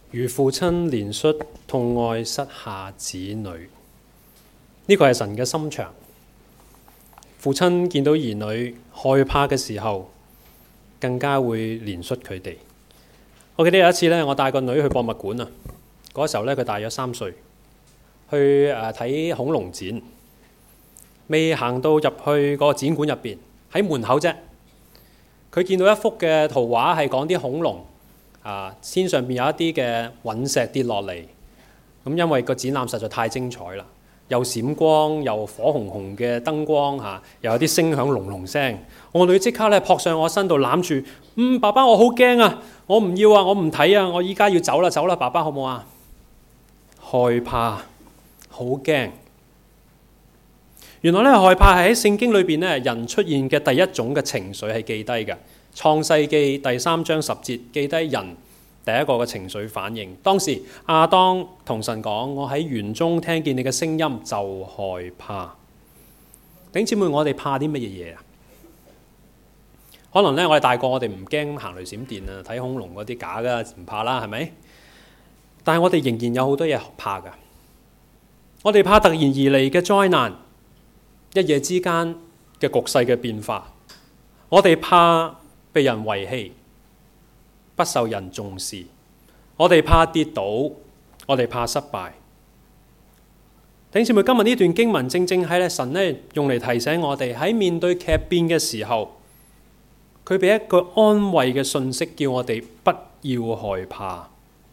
如父親憐恤痛愛膝下子女，呢個係神嘅心腸。父親見到兒女害怕嘅時候，更加會憐恤佢哋。我記得有一次咧，我帶個女去博物館啊，嗰時候咧佢大約3歲，去睇恐龍展。未行到入去嗰個展館入邊，喺門口啫，佢見到一幅嘅圖畫係講啲恐龍天上邊有一啲嘅隕石跌落嚟。咁因為個展覽實在太精彩啦，又閃光又火紅紅嘅燈光又有啲聲響隆隆聲。我女即刻咧撲上我身度攬住，爸爸我好驚啊！我唔要啊！我唔睇啊！我依家要走啦，走啦！爸爸好唔好啊？害怕，好驚。原來咧害怕係喺聖經裏邊咧人出現嘅第一種嘅情緒係記低嘅。創世記第3章10節記低人第一個嘅情緒反應。當時亞當同神講：我喺園中聽見你嘅聲音就害怕。弟兄姊妹，我哋怕啲乜嘢嘢啊？可能咧我哋大個，我哋唔驚行雷閃電啊，睇恐龍嗰啲假嘅唔怕啦，係咪？但係我哋仍然有好多嘢怕㗎。我哋怕突然而嚟嘅災難，一夜之間嘅局勢嘅變化。我哋怕被人遺棄，不受人重視。我哋怕跌倒，我哋怕失敗。弟兄姊妹，今日呢段經文正正係神咧用嚟提醒我哋喺面對劇變嘅時候，佢俾一個安慰嘅訊息，叫我哋不要害怕。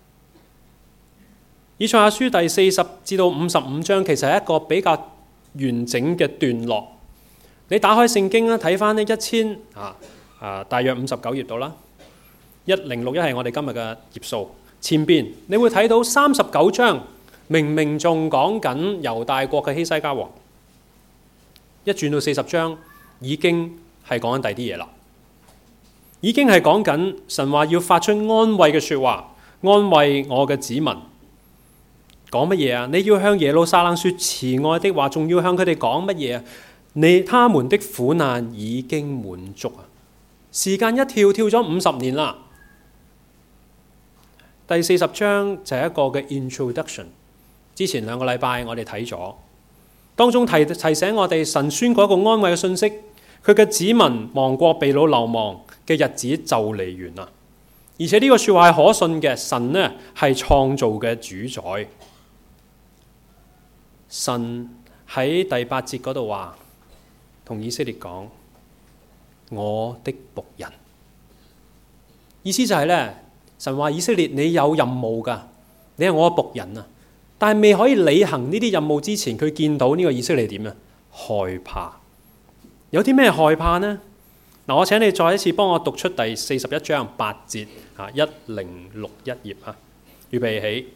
以賽亞書第40至到55章其實係一個比較完整嘅段落。你打開聖經啦，睇翻呢大約59頁度啦，1061係我哋今日嘅頁數。前邊你會睇到39章，明明仲講緊猶大國嘅希西家王，一轉到40章已經係講緊第啲嘢啦。已經係講緊神話要發出安慰嘅說話，安慰我嘅子民。講乜嘢啊？你要向耶路撒冷說慈愛的話，仲要向佢哋講乜嘢啊？他們的苦難已經滿足啊！時間一跳咗50年啦。第40章就係一個嘅 introduction。之前2個禮拜我哋睇咗，當中提醒我哋神宣告一個安慰嘅信息，佢嘅子民亡國被擄流亡嘅日子就嚟完啦。而且呢個說話係可信嘅，神呢係創造嘅主宰。神喺第8節嗰度話，同以色列講：我的僕人。意思就係咧，神話以色列你有任務噶，你係我嘅僕人啊。但係未可以履行呢啲任務之前，佢見到呢個以色列點啊？害怕。有啲咩害怕呢？嗱，我請你再一次幫我讀出第41章8節1061頁啊，預備起。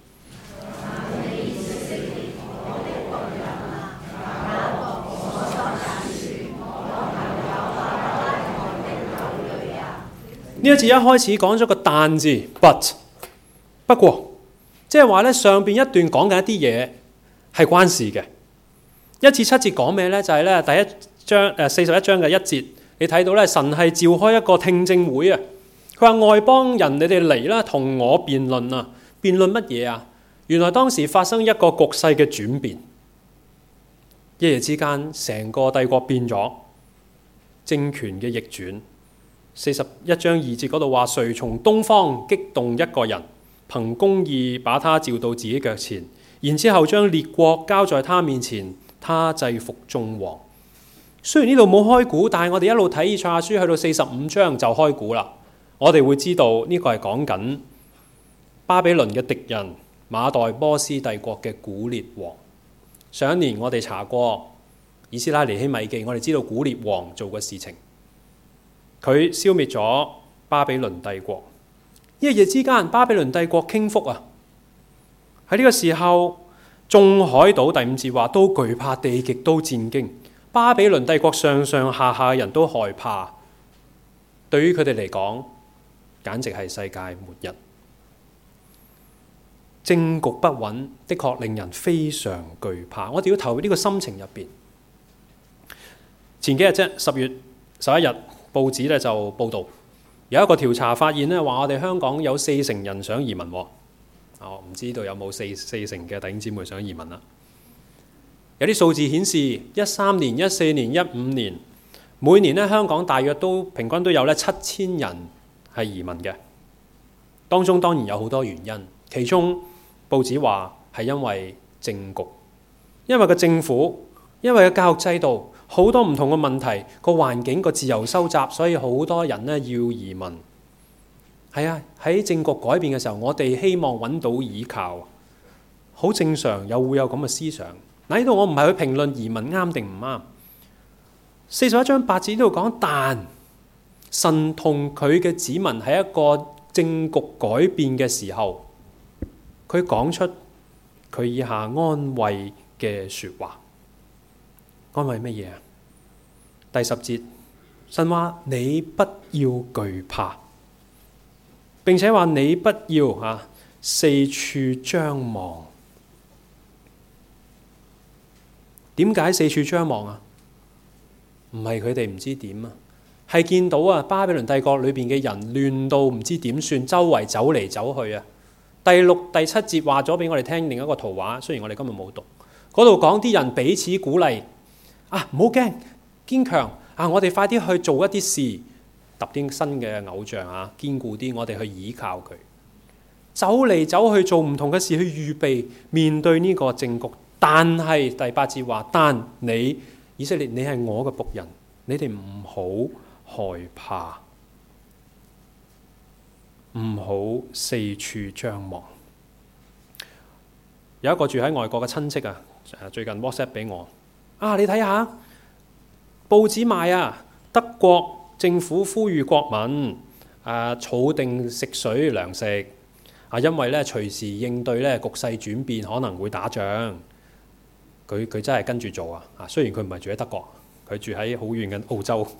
呢一節一開始講咗個但字 ，but 不過，即係話咧上邊一段講緊一啲嘢係關事嘅。1至7節講咩咧？就係咧第一章41章嘅1節，你睇到咧神係召開一個聽證會啊。佢話外邦人你哋嚟啦，同我辯論啊，辯論乜嘢啊？原來當時發生一個局勢嘅轉變，一夜之間成個帝國變咗，政權嘅逆轉。41章2節嗰度話：誰從東方激動一個人，憑公義把他召到自己腳前，然之後將列國交在他面前，他制服眾王。雖然呢度冇開估，但係我哋一路睇以賽亞書去到45章就開估啦。我哋會知道呢個係講緊巴比倫嘅敵人馬代波斯帝國嘅古列王。上一年我哋查過以斯拉尼希米記，我哋知道古列王做嘅事情。佢消滅咗巴比倫帝國，一夜之間巴比倫帝國傾覆啊！喺呢個時候，眾海島第5節話都懼怕，地極都戰驚。巴比倫帝國上上下下嘅人都害怕，對於佢哋嚟講，簡直係世界末日。政局不穩，的確令人非常懼怕。我哋要投入呢個心情入邊。前幾日啫，10月11日。報紙咧就報導有一個調查發現咧，話我哋香港有40%人想移民， 唔知道有冇四成嘅弟兄姊妹想移民啦。有啲數字顯示，13年、14年、15年，每年咧香港大約都平均都有咧7000人係移民嘅。當中當然有好多原因，其中報紙話係因為政局，因為個政府，因為個教育制度，好多唔同嘅問題，個環境個自由收窄，所以好多人咧要移民。係啊，喺政局改變嘅時候，我哋希望揾到依靠，好正常，又會有咁嘅思想。嗱，呢度我唔係去評論移民啱定唔啱。41章8節呢度講，但神同佢嘅子民喺一個政局改變嘅時候，佢講出佢以下安慰嘅說話。安慰乜嘢啊？第10節，神話你不要懼怕，並且話你不要四處張望。點解四處張望啊？唔係佢哋唔知點啊，係見到巴比倫帝國裏邊嘅人亂到唔知點算，周圍走嚟走去啊。第6、第7節話咗俾我哋聽另一個圖畫，雖然我哋今日冇讀，嗰度講啲人彼此鼓勵，唔好驚，堅強我哋快啲去做一啲事，揼啲新嘅偶像堅固啲，我哋去倚靠佢，走嚟走去做唔同嘅事，去預備面對呢個政局。但係第8節話，但你以色列，你係我嘅僕人，你哋唔好害怕，唔好四處張望。有一個住喺外國嘅親戚最近 WhatsApp 俾我，你睇下報紙賣德國政府呼籲國民儲定食水糧食因為咧隨時應對咧局勢轉變，可能會打仗。佢真係跟住做雖然佢唔係住喺德國，佢住喺好遠嘅澳洲，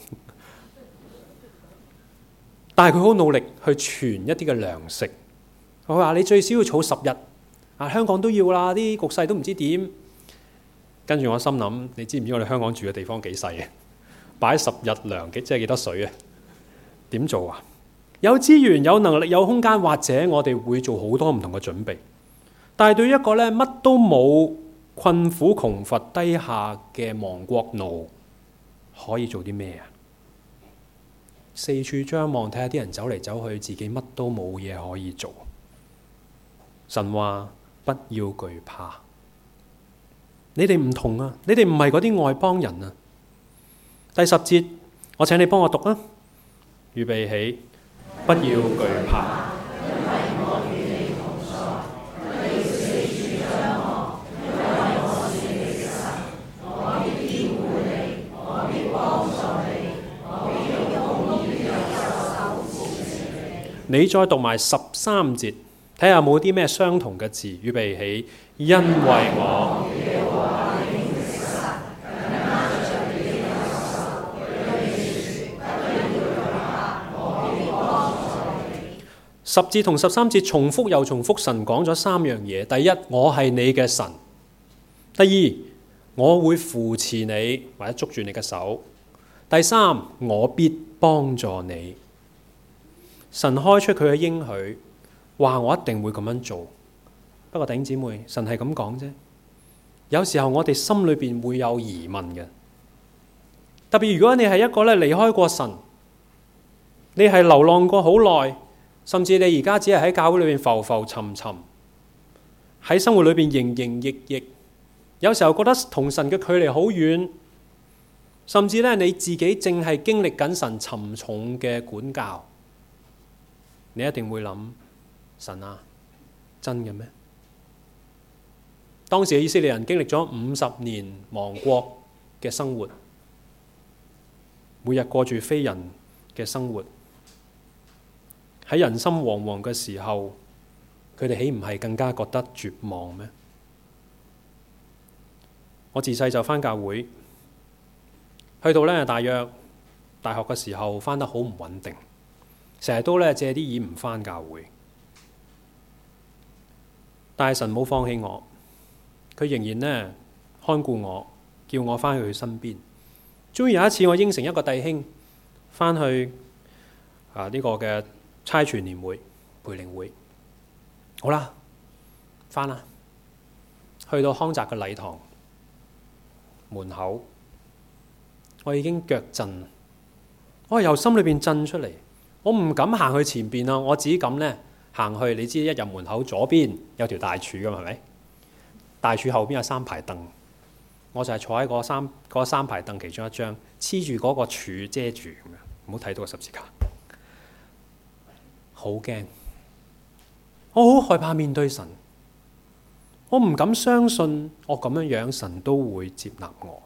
但係佢好努力去存一啲嘅糧食。佢話你最少要儲10日，香港都要啦，啲局勢都唔知點。跟住我心諗，你知唔知我哋香港住嘅地方幾細啊？擺10日糧即係幾多水啊？點做啊？有資源、有能力、有空間，或者我哋會做好多唔同嘅準備。但係對於一個咧乜都冇、困苦窮乏低下嘅亡國奴，可以做啲咩啊？四處張望，睇下啲人走嚟走去，自己乜都冇嘢可以做。神話不要懼怕，你哋唔同啊，你哋唔係嗰啲外邦人啊。第10節，我請你幫我讀啊，預備起，不要懼怕。你再讀埋13節，睇下有冇啲咩相同嘅字。預備起，因為我10節同13節重複又重複，神講咗3樣嘢。第一，我係你嘅神；第二，我會扶持你或者捉住你嘅手；第三，我必幫助你。神開出佢嘅應許，話我一定會咁樣做。不過弟兄姊妹，神係咁講啫。有時候我哋心裏邊會有疑問嘅，特別如果你係一個咧離開過神，你係流浪過好耐，甚至你而家只係喺教會裏邊浮浮沉沉，喺生活裏邊營營役役，有時候覺得同神嘅距離好遠，甚至咧你自己正係經歷緊神沉重嘅管教。你一定會諗，神啊，真嘅咩？當時嘅以色列人經歷咗50年亡國嘅生活，每日過住非人嘅生活，喺人心惶惶嘅時候，佢哋豈唔係更加覺得絕望咩？我自細就返教會，去到咧大約大學嘅時候返得好唔穩定。成日都借啲意唔返教會，但係神冇放棄我，佢仍然看顧我，叫我返去佢身邊。終於有一次，我應承一個弟兄返去呢個嘅差傳年會、培靈會。好啦， 翻啦，去到康澤嘅禮堂門口，我已經腳震，我由心裏邊震出嚟，我唔敢行去前邊啊，我只敢咧行去。你知一入門口左邊有條大柱噶嘛，係咪？大柱後邊有3排凳，我就係坐喺嗰三排凳其中一張，黐住嗰個柱遮住咁樣，唔好睇到個十字架。好驚，我好害怕面對神，我唔敢相信我咁樣神都會接納我。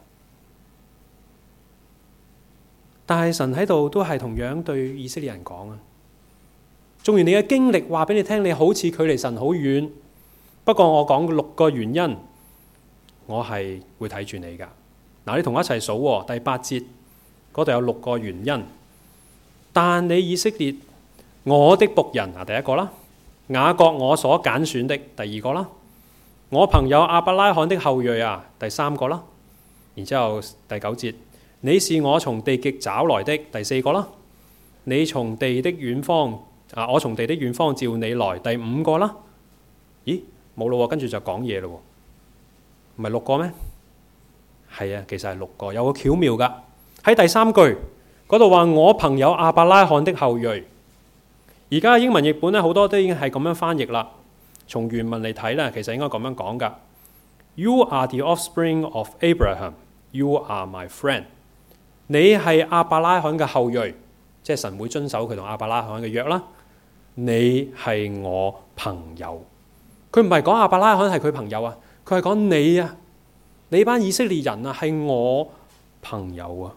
但係神喺度都係同樣對以色列人講啊，縱然你嘅經歷話俾你聽，你好似距離神好遠，不過我講6個原因，我係會睇住你噶。嗱，你同我一齊數喎，第8節嗰度有6個原因。但你以色列，我的僕人啊，第一個啦；雅各我所揀選的，第二個啦；我朋友亞伯拉罕的後裔啊，第3個啦。然之後第9節，你是我從地極找來的，第4個啦。你從地的遠方啊，我從地的遠方召你來，第5個啦。咦，冇咯，跟住就講嘢咯，唔係6個咩？係啊，其實係6個，有個巧妙噶。喺第3句嗰度話我朋友亞伯拉罕的後裔，而家英文譯本咧好多都已經係咁樣翻譯啦。從原文嚟睇咧，其實應該咁樣講噶。You are the offspring of Abraham. You are my friend. 你係亞伯拉罕嘅後裔，即係神會遵守佢同亞伯拉罕嘅約啦。你係我朋友。佢唔係講亞伯拉罕係佢朋友啊，佢係講你啊，你班以色列人啊係我朋友啊。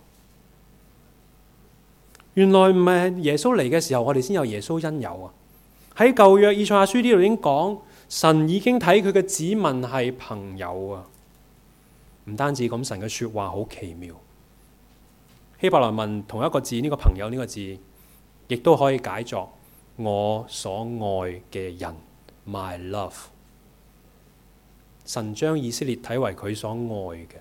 原來唔係耶穌嚟嘅時候，我哋先有耶穌恩友啊。喺舊約以賽亞書呢度已經講，神已經睇佢嘅子民係朋友啊。唔單止咁，神嘅說話好奇妙。希伯來文同一個字，呢個朋友呢個字，亦都可以解作我所愛嘅人 ，my love。神將以色列睇為佢所愛嘅。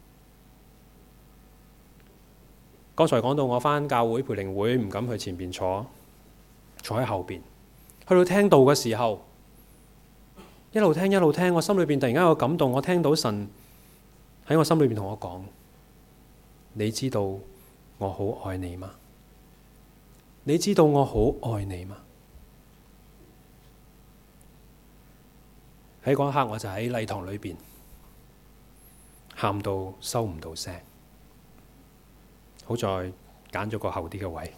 剛才講到我返教會培靈會，唔敢去前邊坐喺後邊。去到聽道嘅時候，一路聽一路聽，我心裏邊突然間有個感動，我聽到神喺我心裏邊同我講：你知道我好愛你嗎？你知道我好愛你嗎？喺嗰一刻，我就喺禮堂裏邊喊到收唔到聲。好在揀咗個後啲嘅位。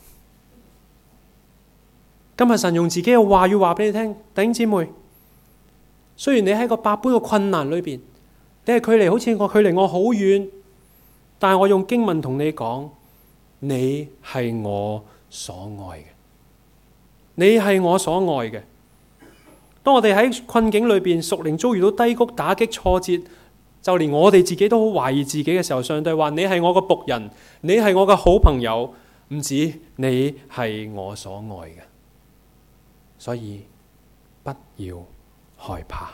今日神用自己嘅話語話俾你聽，弟兄姊妹，雖然你喺個百般嘅困難裏邊，你係距離好似我距離我好遠，但係我用經文同你講，你係我所愛嘅，你係我所愛嘅。當我哋喺困境裏邊，屬靈遭遇到低谷、打擊、挫折，就連我哋自己都好懷疑自己嘅時候，上帝話你係我個僕人，你係我嘅好朋友，唔止你係我所愛嘅，所以不要害怕。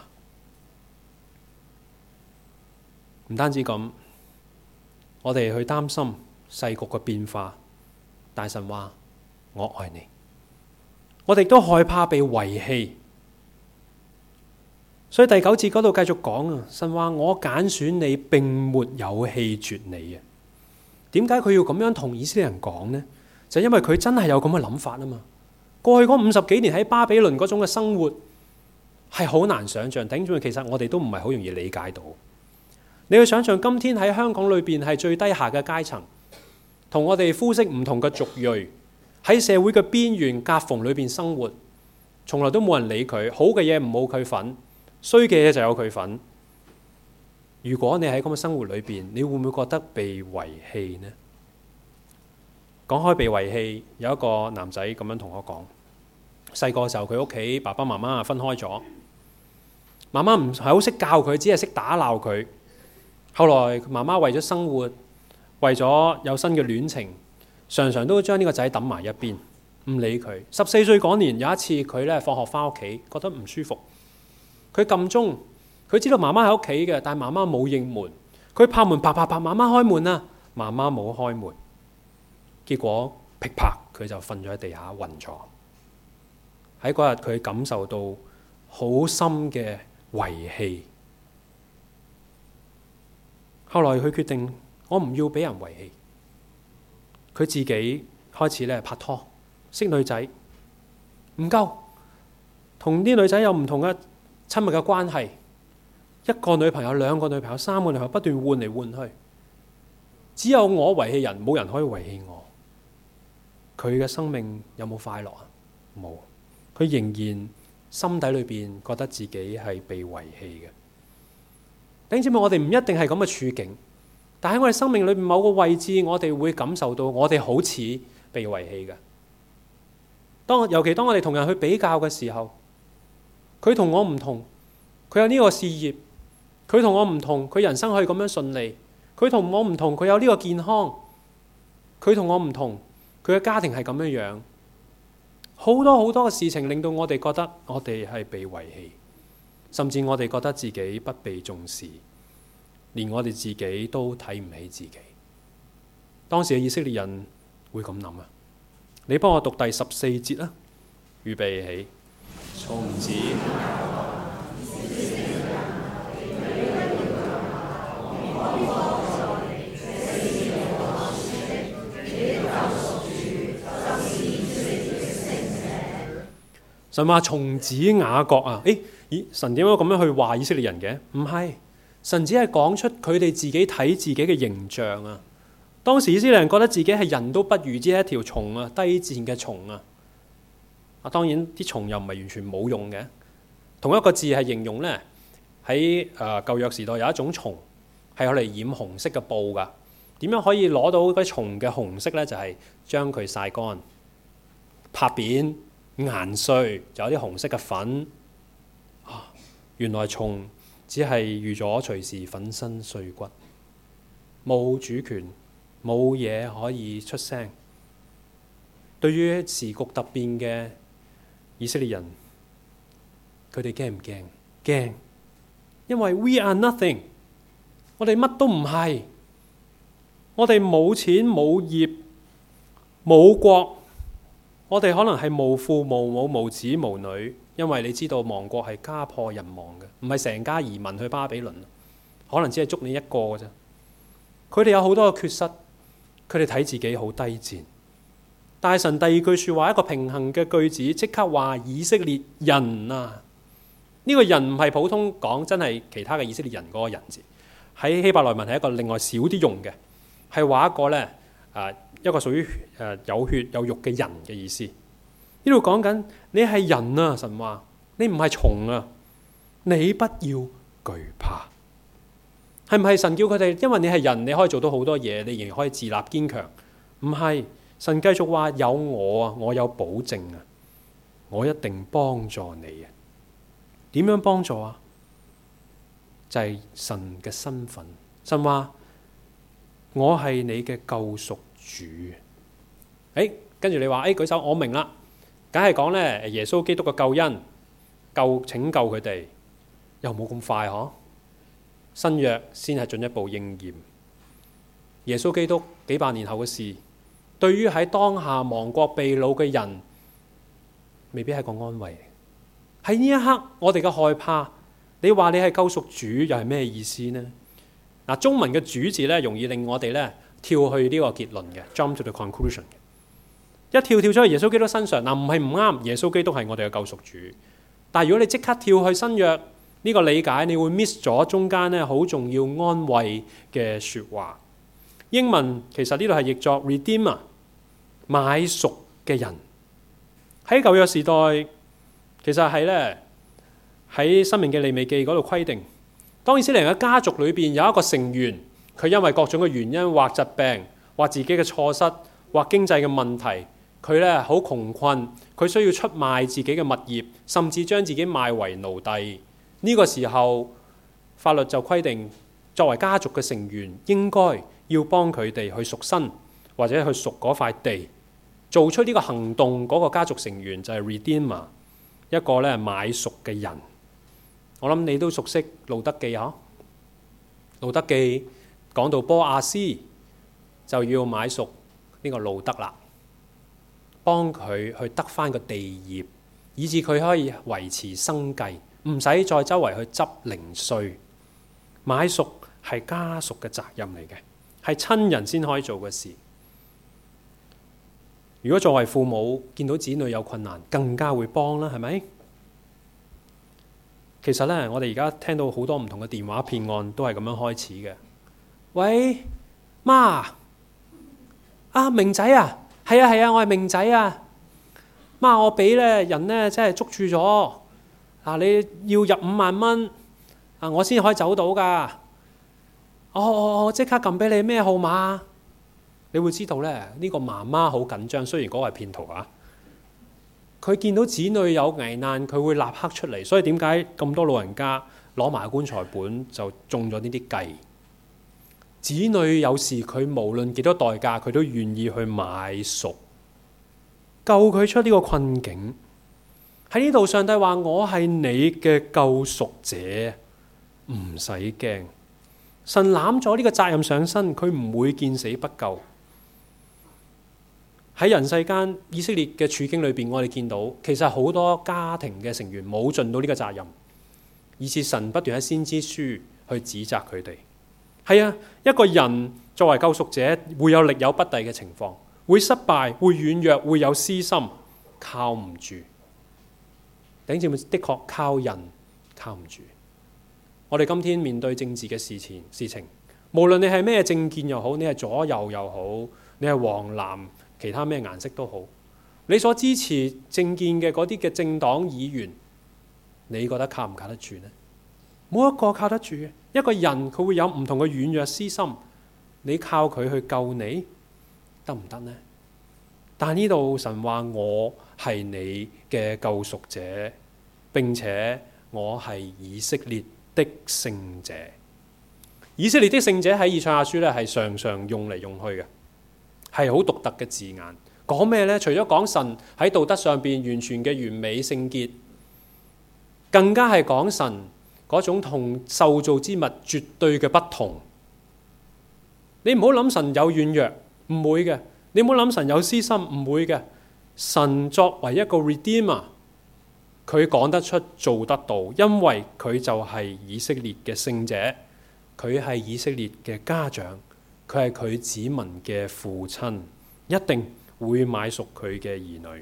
唔單止咁，我哋去擔心世局嘅變化，但神話我愛你，我哋都害怕被遺棄。所以第9節嗰度繼續講啊，神話我揀選你，並沒有棄絕你啊。點解佢要咁樣同以色列人講呢？就因為佢真係有咁嘅諗法啊嘛。過去嗰50幾年喺巴比倫嗰種嘅生活係好難想象，頂住其實我哋都唔係好容易理解到。你去想象今天喺香港裏邊係最低下嘅階層，同我哋膚色唔同嘅族裔喺社會嘅邊緣夾縫裏邊生活，從來都冇人理佢，好嘅嘢唔冇佢份。衰嘅嘢就有佢份。如果你喺咁嘅生活裏邊，你會唔會覺得被遺棄呢？講開被遺棄，有一個男仔咁樣同我講，細個嘅時候佢屋企爸爸媽媽分開咗，媽媽唔係好識教佢，只係識打鬧佢。後來媽媽為咗生活，為咗有新嘅戀情，常常都將呢個仔抌埋一邊，唔理佢。14歲嗰年有一次佢咧放學翻屋企，覺得唔舒服。佢撳鐘，佢知道媽媽喺屋企嘅，但係媽媽冇應門。佢拍門，啪啪啪，媽媽開門啊！媽媽冇開門，結果噼啪，佢就瞓咗喺地下暈咗。喺嗰日佢感受到好深嘅遺棄。後來佢決定，我唔要俾人遺棄。佢自己開始咧拍拖，識女仔，唔夠，同啲女仔有唔同嘅親密嘅關係，一個女朋友、兩個女朋友、三個女朋友不斷換嚟換去，只有我遺棄人，冇人可以遺棄我。佢嘅生命有冇快樂啊？冇，佢仍然心底裏邊覺得自己係被遺棄嘅。弟兄姊妹，我哋唔一定係咁嘅處境，但喺我哋生命裏邊某個位置，我哋會感受到我哋好似被遺棄嘅。尤其當我哋同人去比較嘅時候，佢同我唔同，佢有呢個事業，佢同我唔同，佢人生可以咁樣順利，佢同我唔同，佢有呢個健康，佢同我唔同，佢嘅家庭係咁樣樣，好多好多嘅事情令到我哋覺得我哋係被遺棄，甚至我哋覺得自己不被重視，連我哋自己都睇唔起自己。當時嘅以色列人會咁諗啊！你幫我讀第14節啦，預備起，從此神話從子雅各啊！神點解咁樣去話以色列人嘅？唔係，神只係講出佢哋自己睇自己嘅形象啊！當時以色列人覺得自己係人都不如，只係一條蟲啊，低賤嘅蟲啊！當然啲蟲又唔係完全冇用嘅，同一個字係形容呢，喺舊約時代有一種蟲係用嚟染紅色嘅布噶。點樣可以攞到嗰啲蟲嘅紅色呢？就係將佢曬乾、拍扁、研碎，就有啲紅色嘅粉。原來蟲只係預咗隨時粉身碎骨，冇主權，冇嘢可以出聲。對於時局突變嘅以色列人，佢哋驚唔驚？驚，因為 we are nothing， 我哋乜都唔係，我哋冇錢冇業冇國，我哋可能係無父無母無子無女。因為你知道亡國係家破人亡嘅，唔係成家移民去巴比倫，可能只係捉你一個嘅啫。佢哋有好多嘅缺失，佢哋睇自己好低賤。但係神第二句說話，一個平衡嘅句子，即刻話以色列人啊！呢個人唔係普通講真係其他嘅以色列人嗰個人字，喺希伯來文係一個另外少啲用嘅，係話一個呢一個屬於有血有肉嘅人嘅意思。呢度講緊你係人啊，神話你唔係蟲啊，你不要懼怕。係唔係神叫佢哋？因為你係人，你可以做到好多嘢，你仍然可以自立堅強。唔係，神繼續話有我啊，我有保證啊，我一定幫助你啊。點樣幫助啊？就係神嘅身份。神話我係你嘅救贖主。跟住你話舉手，我明啦。梗係講咧，耶穌基督嘅救恩拯救佢哋，又冇咁快嗬。新約先係進一步應驗。耶穌基督幾百年後嘅事，對於喺當下亡國被擄嘅人，未必係個安慰。喺呢一刻，我哋嘅害怕，你話你係救贖主，又係咩意思呢？中文嘅主字咧，容易令我哋咧跳去呢個結論嘅 ，jump to the conclusion。一跳咗去耶穌基督身上，唔係唔啱，耶穌基督係我哋嘅救贖主。但係如果你即刻跳去新約呢個理解，你會 miss 咗中間咧好重要安慰嘅說話。英文其實呢度係譯作 redeemer， 買贖嘅人。喺舊約時代，其實係咧喺申命記利未記嗰度規定，當以色列人嘅家族裏邊有一個成員，佢因為各種嘅原因，或疾病，或自己嘅錯失，或經濟嘅問題。佢咧好窮困，佢需要出賣自己嘅物業，甚至將自己賣為奴隸。呢個時候，法律就規定，作為家族嘅成員，應該要幫佢哋去贖身，或者去贖嗰塊地。做出呢個行動嗰個家族成員就係 redeemer， 一個咧買贖嘅人。我諗你都熟悉路得記嗬？路得記講到波亞斯就要買贖呢個路得啦。幫佢去得翻個地業，以致佢可以維持生計， 唔使再周圍去執零碎。買贖係家屬嘅責任嚟嘅，係親人先可以做嘅事。如果作為父母見到子女有困難，更加會幫啦，係咪？其實咧，我哋而家聽到好多唔同嘅電話騙案都係咁樣開始嘅。喂，媽，明仔啊，係啊，我係明仔啊。媽，我俾咧人咧真係捉住咗。你要入5萬蚊，我先可以走到噶。我即刻撳俾你，咩號碼？你會知道咧，呢個媽媽好緊張。雖然嗰個係騙徒啊，佢見到子女有危難，佢會立刻出嚟。所以點解咁多老人家攞埋棺材本就中咗呢啲計？子女有時佢無論幾多代價，佢都願意去買贖，救佢出呢個困境。喺呢度，上帝話：我係你嘅救贖者，唔使驚。神攬咗呢個責任上身，佢唔會見死不救。喺人世間以色列嘅處境裏邊，我哋見到其實好多家庭嘅成員冇盡到呢個責任，以致神不斷喺先知書去指責佢哋。係啊，一個人作為救贖者，會有力有不逮嘅情況，會失敗，會軟弱，會有私心，靠唔住。弟兄姊妹，的確靠人靠唔住。我哋今天面對政治嘅事情，無論你係咩政見又好，你係左右又好，你係黃藍其他咩顏色都好，你所支持政見嘅嗰啲嘅政黨議員，你覺得靠唔靠得住呢？冇一個靠得住嘅。一個人佢會有唔同嘅軟弱私心，你靠佢去救你得唔得呢？但呢度神話我係你嘅救贖者，並且我係以色列的聖者。以色列的聖者喺以賽亞書咧係常常用嚟用去嘅，係好獨特嘅字眼。講咩呢？除咗講神喺道德上邊完全嘅完美聖潔，更加係講神嗰種同受造之物絕對嘅不同。你唔好諗神有軟弱，唔會嘅。你唔好諗神有私心，唔會嘅。神作為一個 Redeemer， 佢講得出做得到，因為佢就係以色列嘅聖者，佢係以色列嘅家長，佢係佢子民嘅父親，一定會買贖佢嘅兒女。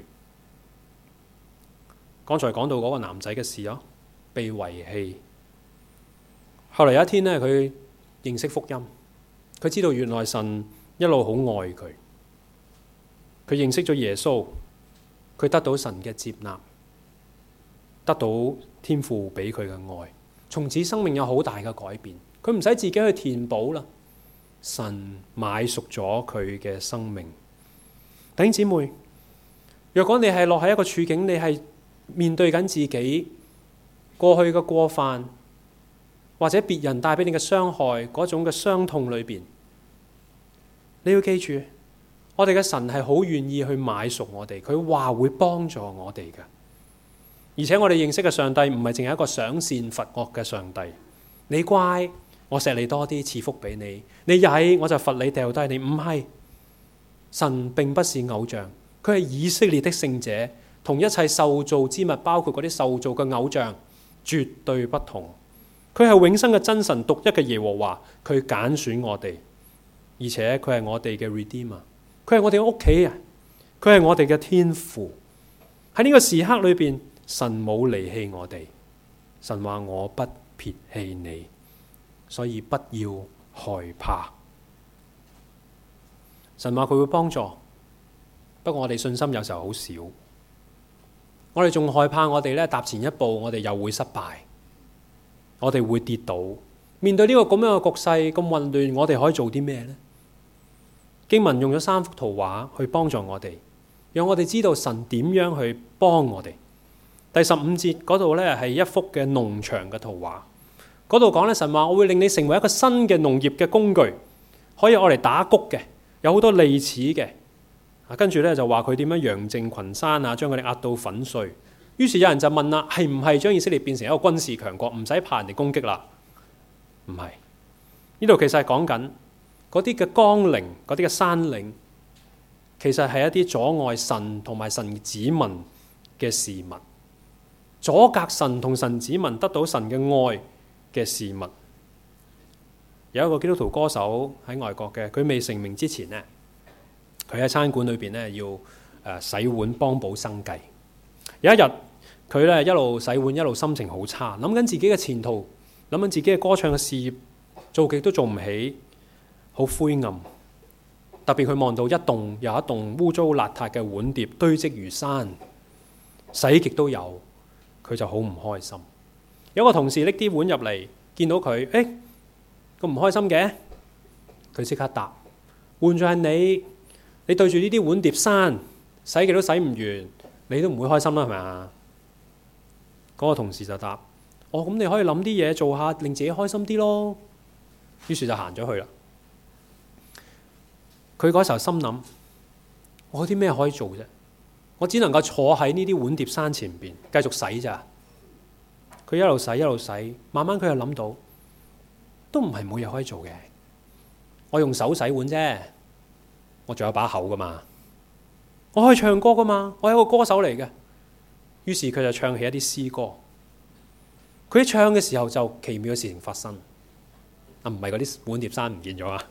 剛才講到嗰個男仔嘅事咯，被遺棄。後嚟有一天呢，佢認識福音，佢知道原來神一路好愛佢。佢認識咗耶穌，佢得到神嘅接納，得到天父俾佢嘅愛，從此生命有好大嘅改變。佢唔使自己去填補啦，神買贖咗佢嘅生命。弟兄姊妹，若果你係落喺一個處境，你係面對緊自己過去嘅過犯，或者別人帶俾你嘅傷害嗰種嘅傷痛裏邊，你要記住，我哋嘅神係好願意去買贖我哋，佢話會幫助我哋嘅。而且我哋認識嘅上帝唔係淨係一個賞善罰惡嘅上帝。你乖，我錫你多啲，賜福俾你；你曳，我就罰你掉低你。唔係，神並不是偶像，佢係以色列的聖者，同一切受造之物，包括嗰啲受造嘅偶像，絕對不同。佢係永生嘅真神，獨一嘅耶和華，佢揀選我哋，而且佢係我哋嘅 Redeemer， 佢係我哋嘅屋企人，佢係我哋嘅天父。喺呢個時刻裏邊，神冇離棄我哋，神話我不撇棄你，所以不要害怕。神話佢會幫助，不過我哋信心有時候好少，我哋仲害怕我哋咧踏前一步，我哋又會失敗，我哋會跌倒。面對呢個咁樣嘅局勢咁混亂，我哋可以做啲咩呢？經文用咗3幅圖畫去幫助我哋，讓我哋知道神點樣去幫我哋。第15節嗰度咧係一幅嘅農場嘅圖畫，嗰度講咧神話我會令你成為一個新嘅農業嘅工具，可以愛嚟打穀嘅，有好多利齒嘅。跟住咧就話佢點樣揚淨群山啊，將佢哋壓到粉碎。於是有人就問啦，係唔係將以色列變成一個軍事強國，唔使怕人哋攻擊啦？唔係，呢度其實係講緊嗰啲嘅江陵、嗰啲嘅山嶺，其實係一啲阻礙神同埋神子民嘅事物。 阻隔神同神子民得到神嘅愛嘅事物。有一個基督徒歌手喺外國嘅，佢未成名之前呢，佢喺餐館裏邊呢要洗碗幫補生計。有一日佢呢一路洗碗一路心情好差，諗緊自己嘅前途，諗緊自己嘅歌唱嘅事業，做極都做唔起，好灰暗。特別佢望到一棟又一棟污糟邋遢嘅碗碟堆積如山，洗極都有，佢就好唔開心。有個同事拎啲碗入嚟，見到佢，咁唔開心嘅，佢即刻答：換咗係你對住呢啲碗碟山，洗極都洗唔完，你都唔會開心啦，係咪啊？嗰個同事就答：咁你可以諗啲嘢做下，令自己開心啲咯。於是就行咗去啦。佢嗰時候心諗：我有啲咩可以做啫？我只能夠坐喺呢啲碗碟山前邊繼續洗咋。佢一路洗一路洗，慢慢佢又諗到，都唔係冇嘢可以做嘅。我用手洗碗啫，我仲有把口噶嘛，我可以唱歌噶嘛，我係一個歌手嚟嘅。於是佢就唱起一啲詩歌。佢一唱嘅時候就奇妙嘅事情發生。唔係嗰啲碗碟山唔見咗啊！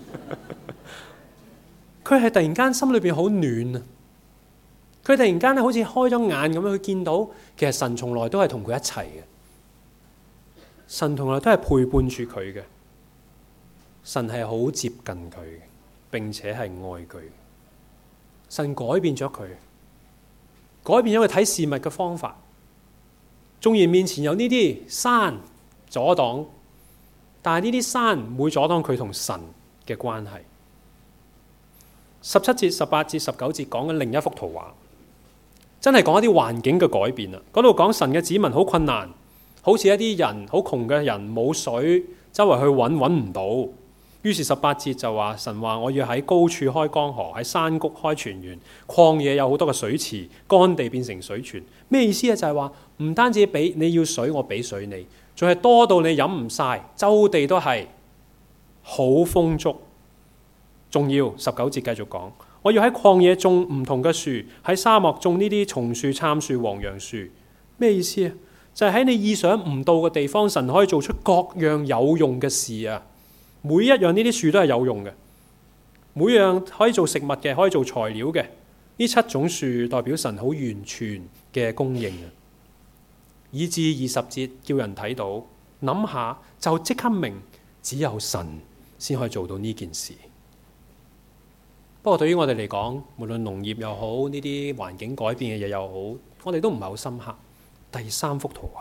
佢係突然間心裏邊好暖啊！佢突然間好似開咗眼咁樣，佢見到其實神從來都係同佢一齊嘅，神從來都係陪伴住佢嘅，神係好接近佢嘅，並且係愛佢。神改變咗佢，改變咗佢睇事物嘅方法。縱然面前有呢啲山阻擋，但係呢啲山唔會阻擋佢同神嘅關係。17節、18節、19節講緊另一幅圖畫，真係講一啲環境嘅改變啦。嗰度講神嘅子民好困難，好似一啲人好窮嘅人冇水，周圍去揾唔到。於是18節就話神話我要喺高處開江河，喺山谷開泉源，曠野有好多嘅水池，乾地變成水泉。咩意思啊？就係話唔單止俾你要水，我俾水你，仲係多到你飲唔晒，周地都係好豐足。仲要19節繼續講，我要喺曠野種唔同嘅樹，喺沙漠種呢啲松樹、杉樹、黃楊樹。咩意思啊？就係喺你意想唔到嘅地方，神可以做出各樣有用嘅事啊！每一樣呢啲樹都係有用嘅，每樣可以做食物嘅，可以做材料嘅。呢7種樹代表神好完全嘅供應啊！以至20節叫人睇到，諗下就即刻明，只有神先可以做到呢件事。不過對於我哋嚟講，無論農業又好，呢啲環境改變嘅嘢又好，我哋都唔係好深刻。第三幅圖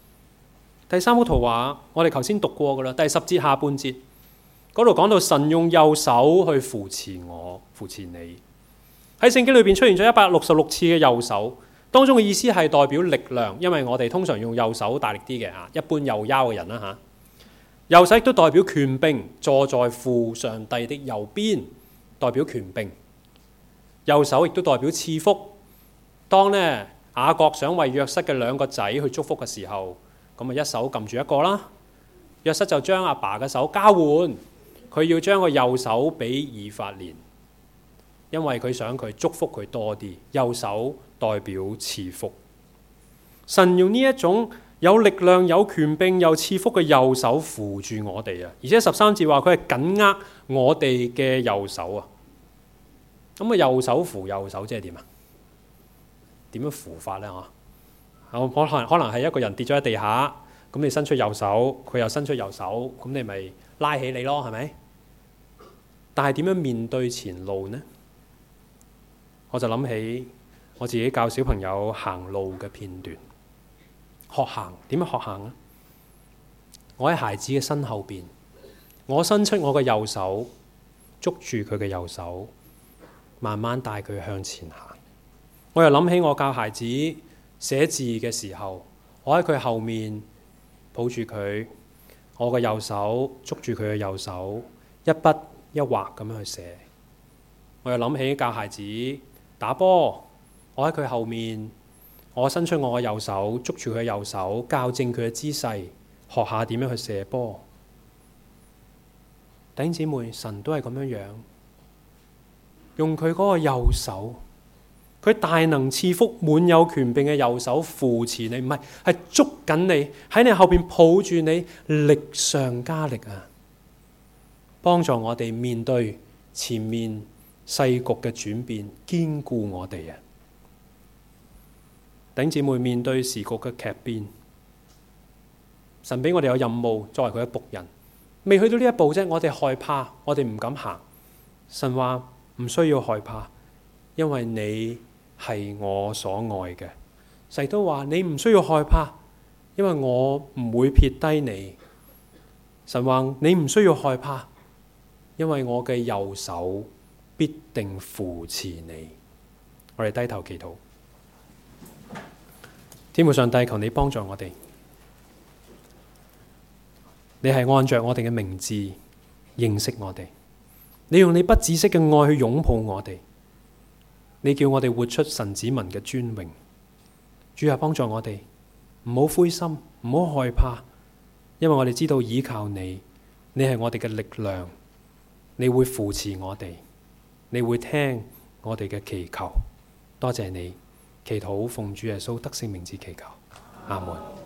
畫，我哋頭先讀過噶啦，第10節下半節嗰度講到神用右手去扶持我，扶持你。喺聖經裏邊出現咗166次嘅右手，當中嘅意思係代表力量，因為我哋通常用右手大力啲嘅啊，一般右腰嘅人啦嚇。右手亦都代表權柄，坐在父上帝的右邊。代表權柄，右手亦都代表賜福。當呢雅各想為約瑟嘅2個仔去祝福嘅時候，咁一手撳住一個啦。約瑟就將阿爸嘅手交換，佢要將個右手俾以法蓮，因為佢想佢祝福佢多啲。右手代表賜福，神用呢一種有力量、有權柄、有賜福嘅右手扶住我哋啊！而且13節話佢係緊握我哋嘅右手啊！咁啊，右手扶右手即係點啊？點樣扶法呢？可能係一個人跌咗喺地下，咁你伸出右手，佢又伸出右手，咁你咪拉起你咯，係咪？但係點樣面對前路呢？我就諗起我自己教小朋友行路嘅片段。學行點樣學行呢？我喺孩子嘅身後邊，我伸出我嘅右手，捉住佢嘅右手，慢慢帶佢向前行。我又諗起我教孩子寫字嘅時候，我喺佢後面抱住佢，我嘅右手捉住佢嘅右手，一筆一畫咁樣去寫。我又諗起教孩子打波，我喺佢後面，我伸出我嘅右手，捉住佢嘅右手，校正佢嘅姿勢，學下點樣去射波。弟兄姊妹，神都係咁樣用佢嗰個右手佢大能賜福，滿有權柄嘅右手扶持你，唔係，係捉緊你，喺你後邊抱住你，力上加力啊！幫助我哋面對前面世局嘅轉變，堅固我哋啊！弟兄姊妹，面對時局嘅劇變，神俾我哋有任務，作為佢嘅僕人，未去到呢一步啫，我哋害怕，我哋唔敢行。神話唔需要害怕，因為你係我所愛嘅。神都話你唔需要害怕，因為我唔會撇低你。神話你唔需要害怕，因為我嘅右手必定扶持你。我哋低頭祈禱。天父上帝，求你幫助我哋。你係按着我哋嘅名字認識我哋，你用你不止息嘅愛去擁抱我哋，你叫我哋活出神子民嘅尊榮。主啊，幫助我哋，唔好灰心，唔好害怕，因為我哋知道依靠你，你係我哋嘅力量，你會扶持我哋，你會聽我哋嘅祈求。多謝你，祈禱奉主耶穌得勝名字祈求，阿門。